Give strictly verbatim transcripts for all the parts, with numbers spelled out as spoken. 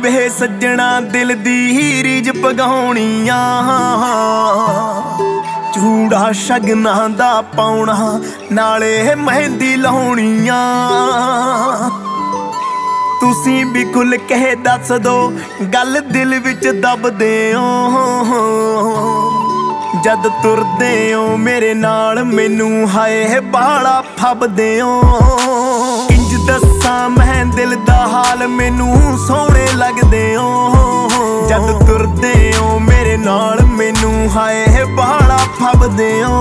ਵੇ ਸੱਜਣਾ ਦਿਲ ਦੀ ਰੀਝ ਪਗਾਉਣੀਆਂ, ਚੂੜਾ ਸ਼ਗਨਾਂ ਦਾ ਪਾਉਣਾ ਨਾਲੇ ਮਹਿੰਦੀ ਲਾਉਣੀਆਂ। ਤੁਸੀਂ ਵੀ ਖੁੱਲ ਕੇ ਦੱਸ ਦੋ ਗੱਲ ਦਿਲ ਵਿੱਚ ਦੱਬਦੇ ਓ, ਜਦ ਤੁਰਦੇ ਓ ਮੇਰੇ ਨਾਲ ਮੈਨੂੰ ਹਾਏ ਬਾਲਾ ਫੱਬਦੇ ਓ। ਇੰਜ ਦੱਸਾਂ ਮੈਂ ਦਿਲ ਦਾ ਹਾਲ ਮੈਨੂੰ ਸੋਹਣੇ ਲੱਗਦੇ ਓ, ਜਦ ਤੁਰਦੇ ਓ ਮੇਰੇ ਨਾਲ ਮੈਨੂੰ ਹਾਏ ਬਾਲਾ ਫੱਬਦੇ ਓ।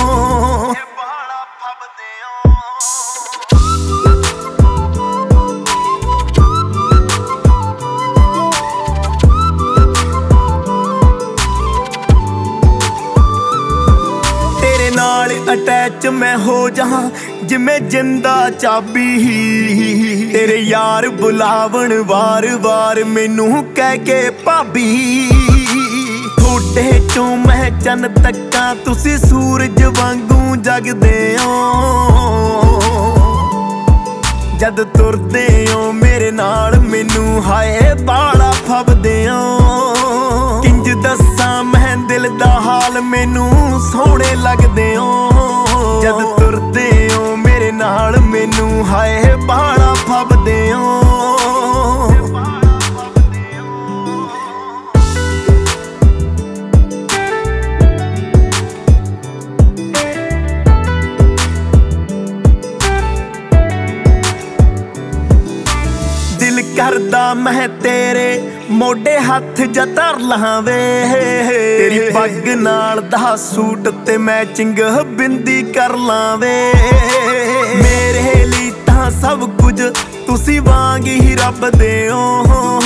ਅਟੈਚ ਮੈਂ ਹੋ ਜਾਵਾਂ ਜਿਵੇਂ ਜਿੰਦਾ ਚਾਬੀ, ਤੇਰੇ ਯਾਰ ਬੁਲਾਵਣ ਵਾਰ ਵਾਰ ਮੈਨੂੰ ਕਹਿ ਕੇ ਭਾਬੀ। ਥੋੜੇ ਚੋਂ ਮੈਂ ਚੰਨ ਤੱਕਾਂ ਤੁਸੀਂ ਸੂਰਜ ਵਾਂਗੂ ਜਗਦੇ ਓ, ਜਦ ਤੁਰਦੇ ਓ ਮੇਰੇ ਨਾਲ ਮੈਨੂੰ ਹਾਏ ਬਾਲਾ ਫੱਬਦੇ ਓ। ਕਿੰਜ ਦੱਸਾਂ ਮੈਂ ਦਿਲ ਦਾ ਹਾਲ ਮੈਨੂੰ ਸੋਹਣੇ ਲੱਗਦੇ ਓ, ਜਦ ਤੁਰਦੇ ਓ ਮੇਰੇ ਨਾਲ ਮੈਨੂੰ ਹਾਏ ਬਾਲਾ ਫੱਬਦੇ ਓ। ਦਿਲ ਕਰਦਾ ਮੈਂ ਤੇਰੇ ਮੋਢੇ ਹੱਥ ਜਾ ਧਰ ਲਾਂ ਵੇ, ਤੇਰੀ ਪੱਗ ਨਾਲ ਦਾ ਸੂਟ ਤੇ ਮੈਚਿੰਗ ਬਿੰਦੀ ਕਰ ਲਾਂ ਵੇ। ਮੇਰੇ ਲਈ ਤਾਂ ਸਭ ਕੁਝ ਤੁਸੀਂ ਵਾਂਗ ਹੀ ਰੱਬ ਦੇ ਓ,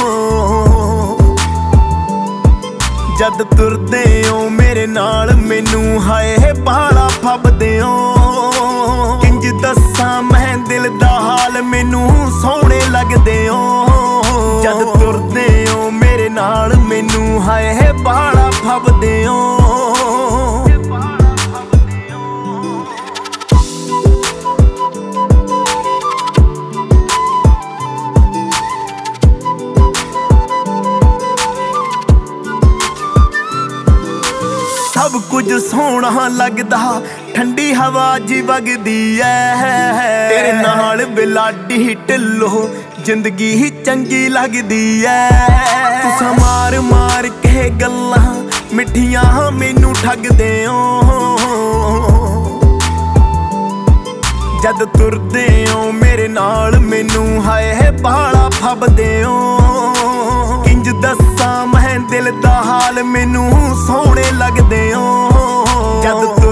ਜਦ ਤੁਰਦੇ ਓ ਮੇਰੇ ਨਾਲ ਮੈਨੂੰ ਹਾਏ ਬਾਲਾ ਫੱਬਦੇ ਓ। ਕਿੰਜ ਦੱਸਾਂ ਮੈਂ ਦਿਲ ਦਾ ਹਾਲ ਮੈਨੂੰ ਸੋਹਣੇ ਲੱਗਦੇ ਓ, ਜਦ ਤੁਰਦੇ ਓ ਮੇਰੇ ਨਾਲ ਮੈਨੂੰ ਹਾਏ ਬਾਲਾ ਫੱਬਦੇ ਓ। ਸਭ ਕੁਝ ਸੋਹਣਾ ਲੱਗਦਾ ਠੰਡੀ ਹਵਾ ਜੀ ਵਗਦੀ ਐ, ਤੇਰੇ ਨਾਲ ਬਿਲਾਡੀ ਢਿੱਲੋ ਜ਼ਿੰਦਗੀ ਹੀ ਚੰਗੀ ਲੱਗਦੀ ਐ। ਤੁਸੀਂ ਮਾਰ ਮਾਰ ਕੇ ਗੱਲਾਂ ਮਿੱਠੀਆਂ ਮੈਨੂੰ ਠੱਗਦੇ ਓ, ਜਦ ਤੁਰਦੇ ਓ ਮੇਰੇ ਨਾਲ ਮੈਨੂੰ ਹਾਏ ਬਾਲਾ ਫੱਬਦੇ ਓ। ਕਿੰਜ ਦੱਸਾਂ ਮੈਂ ਦਿਲ ਦਾ ਹਾਲ ਮੈਨੂੰ ਸੋਹਣੇ ਲੱਗਦੇ ਓ, ਜਦ